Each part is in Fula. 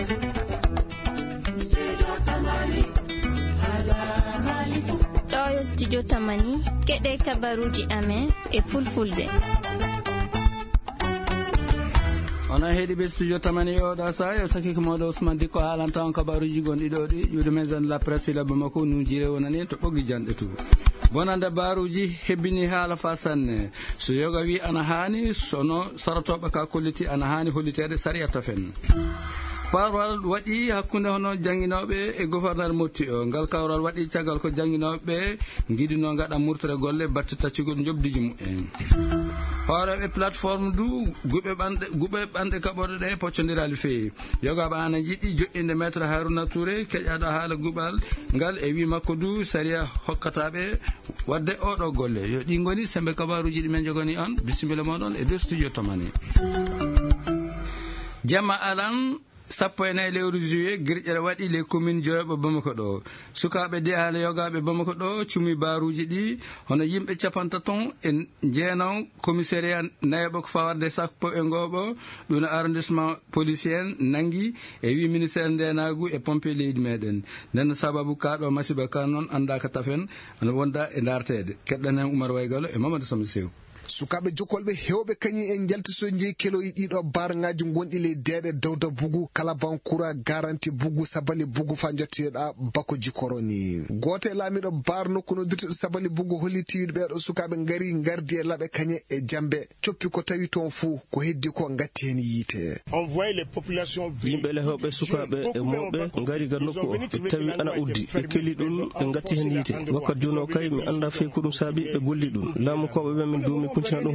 ɗo studio tamani keɗe kabaruji amen e fulfulde. ona heeɗi ɓe studio tamani oɗo sa yo sakiko moɗo Ousmane Dikko haalanta on kabaruji gonɗi ɗo ɗi ƴuude maison de la presse ila Bamako nu jire wonani to ɓoggi janɗe to bonande baruji hebbini haala fa sanne so yoga wi ana hani sono saratoɓe ka kolliti ana hani hollitede sariyata fen parwal waɗi hakkunde hono jangguinoɓe e gouverneur motti o ngal kawral waɗi caggal ko jangguinoɓe guiɗino gaɗa murtere golle batte taccugol jobdiji mumen hooreɓe plateforme du guɓe ɓanɗe kaɓoɗe ɗe poccodirali feewi yogaɓe ana jiɗɗi joƴƴinde maître Harouna Touré keƴaɗo haala guɓal ngal e wi makko du saria hokkataɓe wadde oɗo golle yo ɗi goni sembe kabaruji ɗi men jogani on bisimilla moɗon e 2 studio tamani jamma alan 14 lewru juillet guirƴere waɗi les communes joyoɓe Bamako ɗo sukaɓe de haala yogaɓe Bamako ɗo cumi baruji ɗi hono yimɓe capantaton e jeenaw commissariat nayoɓo ko fawarde sappo e ngoɓo ɗum arrondissement policier nangui e wi ministére ndenagu e pompe leydi meɗen nden sababu kaɗo masiba ka noon andaka tafen ana wonda e dartede keɗɗan hen Oumar Waygalo e Mamadou Samba Sew sukaɓe jokkolɓe hewɓe kañum en jaltiso jeeyi keloyi ɗiɗo barŋaji gonɗi ley deeɗe dawda bugu kala bankoura garanti bugu sabali bugu fa jottoyeɗa bako jikoroni goto e laamiɗo bar nokku noddirteɗo sabali bugu holli tiwiɗo ɓeɗo sukaɓe gari gardi e laaɓe kañe e jambe coppi ko tawi toon fuu ko heddi ko gatti hen yiite yimɓe lehewɓe sukaɓe e mawɓe gari gar nokku o tawi ana uddi ɓe keli ɗum ɓe gatti hen yiite wakkati joni o kay mi anda fey ko ɗum saabi ɓe golli ɗum laamu koɓe ɓe min duumi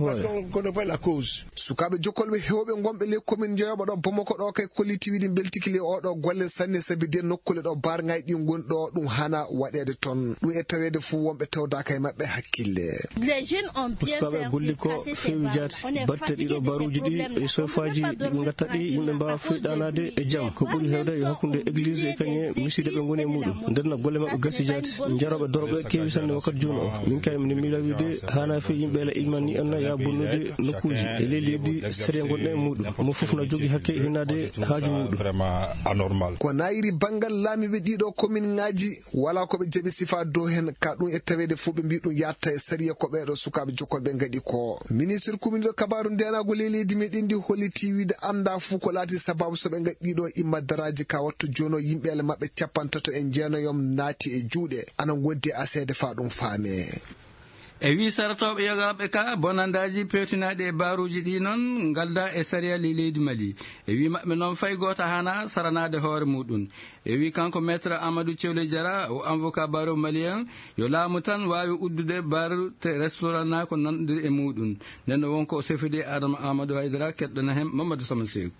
sukaɓe jokkolɓe hewɓe gomɓe ley commune jeyoɓo ɗo Bamako ɗo kay kollitiwiɗi beltikile oɗo golle sanne saabi de nokkule ɗo barŋaji ɗi gonɗi ɗo ɗum hana waɗede toon ɗum e tawede fuu wonɓe tawdaka e mabɓe hakkille sukaɓe golli ko fewi jaati batte ɗiɗo baruji ɗi e sofaji ɗiɓe gatta ɗi yimɓe mbawa feyɗanade e jaam ko ɓuuri hewde yo hakkude église e kañe miside ɓe goni e muɗum ndenno golle mabɓe gasi jaati jaroɓe doroɓe kewi sanne wakkati joni o min kay min mila wide hana fe yimɓe la ilman ni anna ya bonnude nokkuji e ley leydi sere gonɗe e muɗum mo foof no jogui hakke hinade haaju muɗum ko nayiri banggal laamiɓe ɗiɗo commune ngaji wala koɓe jaaɓi sifa dow hen ka ɗum e tawede fuu ɓe mbi ɗum yatta e sariya ko ɓeɗo sukaɓe jokkolɓe gaɗi ko ministre commune ɗo kabaru ndenago ley leydi meɗen ndi holli tiwiide anda fuu ko laati sababu soɓe gaɗɗiɗo imma daraji ka wattu jono yimɓele mabɓe 50 e jeenoyom naati e juuɗe ana woddi asede fa ɗum faame e wi saratoɓe yogaɓe ka bonandaji pewtinaɗi e baruji ɗi noon galda e saria li leydi Mali e wi mabɓe noon fay goto hana saranade hoore muɗum e wi kanko maître Amadou Thiewle Diarra o avocat baro malien yo laamu tan wawi uddude baru te restaurant na ko nandiri e muɗum nden wonko o sefidi Adama Amadou Haydara keɗɗana hen Mamadou Sama Seck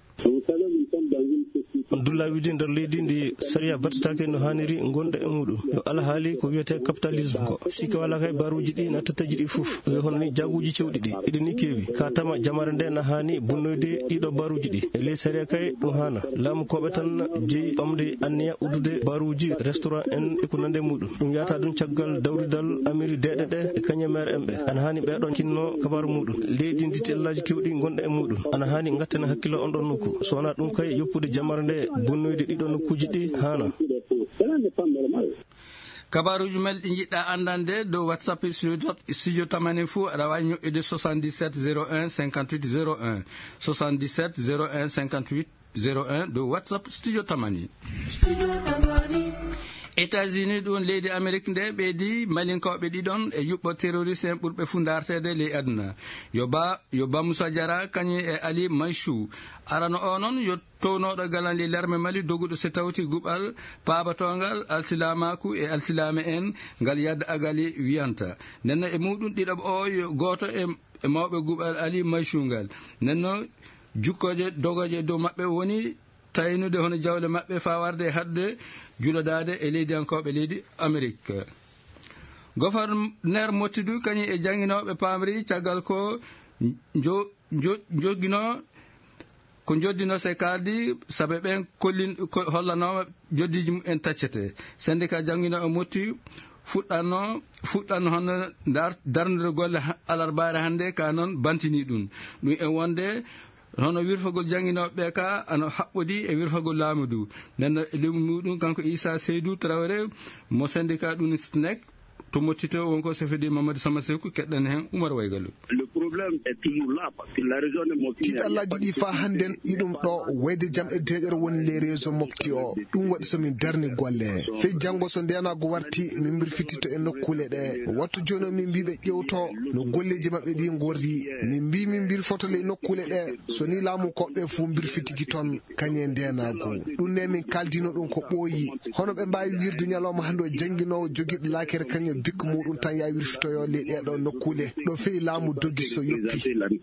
on dulla widi nder leydi ndi saria battatake no haniri gonɗa e muɗum yo ala haali ko wiyete capitalisme ko sikka wala kay baruji ɗi na tattaji ɗi foof hono ni jaguji cewɗi ɗi iɗi ni kewi ka tama jamare nde na hani bonnoyde ɗiɗo baruji ɗi e ley saria kay ɗum hana laamu koɓe tan jeeyi ɓamde anniya uddude baruji restaurant en e ko nande muɗum ɗum yata ɗum caggal dawridal amiri deɗe ɗe e kañe maire en ɓe ana hani ɓeɗon kinno kabaru muɗum leydi ndi tellaji kewɗi gonɗa e muɗum ana hani gattana hakkilo on ɗon nokku so wona ɗum kay yoppude jamare nde bonnoyde ɗiɗo nokkuji ɗi hana kabaruji mel ɗi jiɗɗa andande dow WhatsApp studio tamani fou aɗa wawi ñoƴƴude 77 01 58 01 77 01 58 01 dow WhatsApp studio tamani États-Unis ɗum leydi Amérique nde ɓeydi malinkoɓe ɗiɗon e yuɓɓo terroriste en ɓurɓe fuu dartede ley aduna yo ba Moussa Diarra kañum e Ali Maychou arano o noon yo townoɗo galanli l'armé Mali doguɗo so tawti guɓal pabatongal alsilamaku e alsilame en ngal yadda agali wiyanta nenno e muɗum ɗiɗoɓe o yo goto e mawɓe guɓal Ali Maychou ngal nenno jukkoje dogoje dow mabɓe woni taynude hono jawle mabɓe fa warde e hadde juulodade e leydiyankoɓe leydi Amérique gouverneur Mottidu kañum e jangguinoɓe pamri caggal ko joddino se kaldi saabe ɓen hollanoma joddiji mum en taccete syndicat jangguinoɓe Motti fuɗɗanno hono darnude golle alarbare hande ka noon bantini ɗum e wonde hono wirfagol janginoɓe ka ana haɓɓodi e wirfagol laamu du nenno limu muɗum kanko Issa Seydou Traoré mo syndicat ɗum SNEC to mottito wonko sefedi Mamadou Samasekou keɗɗen hen Oumar Waygalou. Le problème est toujours là parce que la région de Mopti tiɗallaji ɗi fa hannden iɗum ɗo wayde jam e deƴere woni les région Mopti o ɗum waɗi somin darni golle fey janngo so ndenago warti min birfitito e nokkule ɗe wattu joni o min mbiɓe ƴewto no golleji maɓɓe ɗi gordi min mbi min birfotole nokkule ɗe so ni laamu koɓɓe fuu birfitigi toon kañe ndenago ɗum ne min kaldino ɗum ko ɓooyi hono ɓe mbawi wirde ñalawma hannde o janguinowo joguiɓe lakere kañe bikka muɗum tan ya wirfitoyo le ɗeɗo nokkule ɗo fewi laamu doggi so yoppi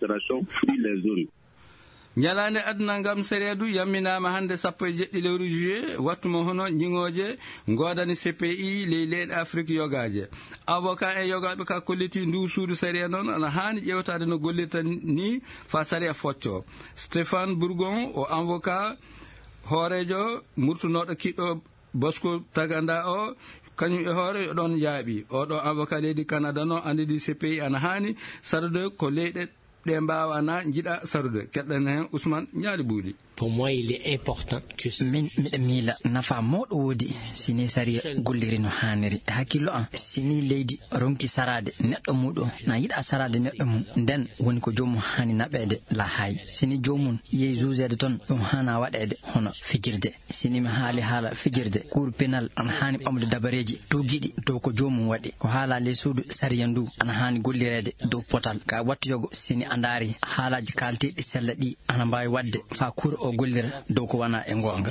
ñalande aduna ngam seredu yamminama hande 17 lewru juillet wattuma hono ñiŋoje godani CPI ley leyɗe Afrique yogaje avocat en yogaɓe ka kolliti ndu suudu saria noon ana hani ƴewtade no gollirta ni fa saria focco Stéphane Bourgon o avocat hoorejo murtunoɗo kiɗɗo Bosco Taganda o kañum e hoore ɗon jaaɓi oɗo avocat leydi Canada noon andidi CPI ana hani sarude ko leyɗe ɗe mbawana jiiɗa sarude keɗɗen hen Ousmane Ñaali Buuɗi. Pour moi, il est important que min miɗa miila nafa mawɗo woodi sini sariya golliri no haniri hakkillo an sini leydi ronki sarade neɗɗo muɗum na yiɗa sarade neɗɗo mum nden woni ko jomum hani naɓede la hay sini jomum yehi jugede toon ɗum hana waɗede hono fijirde sini mi haali haala fijirde cour pénal ana hani ɓamde dabareji tugiɗi dow ko jomum waɗi ko haala ley suudu sariya ndu ana hani gollirede dow potal ka wattoyogo sini andari haalaji kalteɗi sella ɗi ana mbawi wadde fa cour o gollira dow ko wana e gonga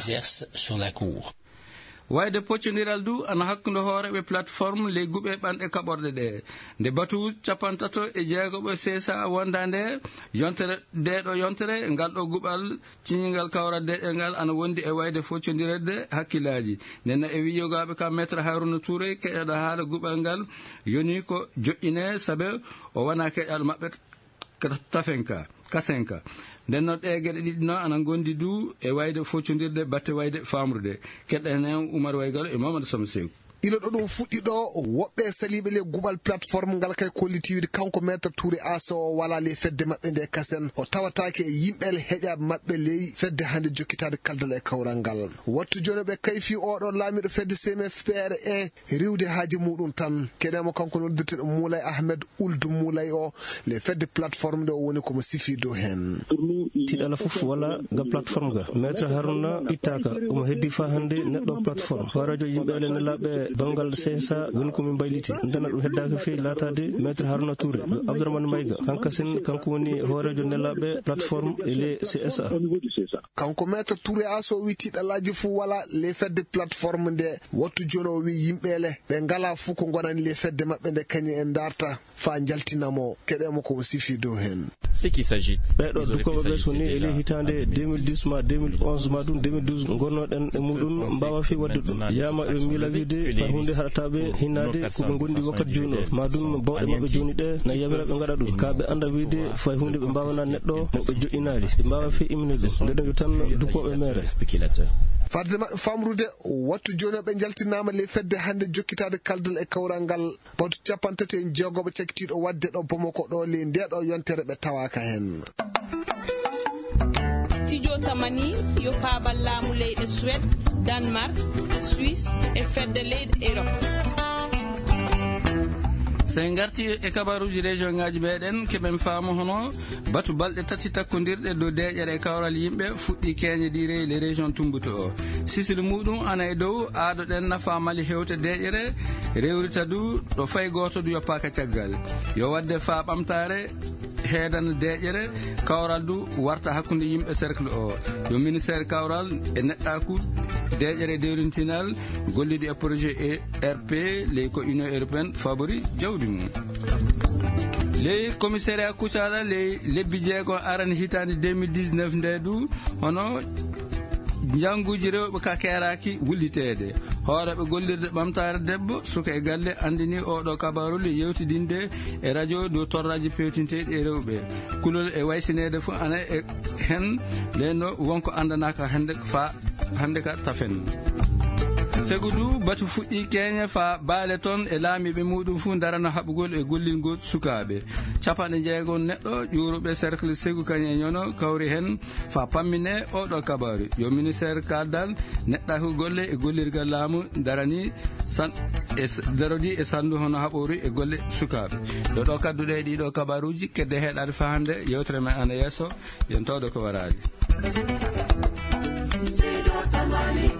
wayde poccodiral du ana hakkude hooreɓe plateforme ley guɓe ɓanɗe kaɓorɗe ɗe nde batu 36 sesa wondande yontere ndeɗo yontere ngal ɗo guɓal ciñigal kawral deɗel ngal ana wondi e wayde foccodirede hakkillaji nenno e wiyogaɓe ka maître Harouna Touré keƴaɗo haala guɓal ngal yoni ko joƴƴine saabe o wona keƴaɗo maɓɓe tafenka kasenka nden noon ɗe gueɗe ɗiɗi noon ana gondi du e wayde foccodirde batte wayde famrude keɗɗen hen Oumar Waygalou e Mamadou Samasekou. ilo ɗo ɗum fuɗɗi ɗo woɓɓe saliɓe le guɓal plateforme ngal kay kollitiwide kanko maître Touré Asso o wala le fedde maɓɓe nde kasen o tawatake e yimɓele heƴaɓe maɓɓe ley fedde hande jokkitade kaldal e kawral ngal wattu joni ɓe kayfi oɗo laamiɗo fedde CMFPR riwde haaji muɗum tan keɗemo kanko noddirteɗo Moulay Ahmed Ould Moulay o le fedde plateforme nde o woni komo sifi dow hen tiɗala fof wala ga plateforme ga maître Harouna ittaka omo heddi fa hande neɗɗo plateforme horadio yimɓele ne laaɓe bangal CSA woni komin bayliti ndena ɗum heddaka fewi latade maître Harouna Touré Abdourahmane Maïga kankasen kanko woni hoorejo nelaɓe plateforme e le CSA kanko maître Touré Asso wi tiɗalaji fou wala le fedde plateforme nde wattu joni o wi yimɓele ɓe ngala fou ko gonani le fedde maɓɓe nde kañi en darta fa jaltinamo keɗemo komo sifi dow hen ɓeɗo dukoɓeɓe soni ele hitande 2010 ma 2011 ma ɗum 2012 gonnoɗen e muɗum mbawa fi wadde ɗum yama ɓe mila wide hunde haɗataɓe hinnade koɓe gondi wakkati joni o ma ɗum bawɗe mabɓe joni ɗe na yamira ɓe gaɗa ɗum ka ɓe anda wiide fay hunde ɓe mbawana neɗɗo moɓe joƴƴinali ɓe mbawa fe imne ɗum ndeɗen yo tan dukoɓe mere farde maɓɓe famrude wattu joni ɓe jaltinama le fedde hande jokkitade kaldal e kawral ngal batu 36 cakkitiɗo wadde ɗo Bamako ɗo le ndeɗo yontere ɓe tawaka hen studio tamani yo paabal laamu leyɗe Suède Danemark Suisse e fedde leyɗe Europe sen garti e kabaruji région ngaji meɗen keɓen faamo hono batu balɗe tati takkodirɗe dow deƴere e kawral yimɓe fuɗɗi keñedire les région tumbuto o sisili muɗum ana e dow aadoɗen nafa mali hewte deƴere rewrita du ɗo fay goto du yoppaka caggal yo wadde fa ɓamtare heedana deƴere kawral du warta hakkude yimɓe cercle o yo ministére kawral e neɗɗaku deƴere dewrintinal golliɗo e projet ERP ley ko union européenne favori jawdi mum ley commissariat Koutiala ley lebbi jeegon arani hitande 2019 nde du hono janguji rewɓe ka keraki wullitede hooreɓe gollirde ɓamtare debbo suka e galle andini oɗo kabarule yewtidinde e radio dow torraji pewtinteɗi e rewɓe kulol e waysinede fo ana e hen leno wonko andanaka hande fa hande ka tafen segudu batu fuɗɗi keñe fa baale ton e laamiɓe muɗum fuu darana haɓugol e gollingol sukaɓe. capanɗe jeegon neɗɗo ƴuruɓe cercle segu kañe ñono kawri hen fa pammine oɗo kabaru yo ministére kaldal neɗɗako golle e gollirgal laamu darani darodi e sandu hono haɓori e golle sukaɓe. ɗo kadduɗe ɗiɗo kabaruji kedde heɗade fa hande yewtere men ana yesso yen tawde ko waraji.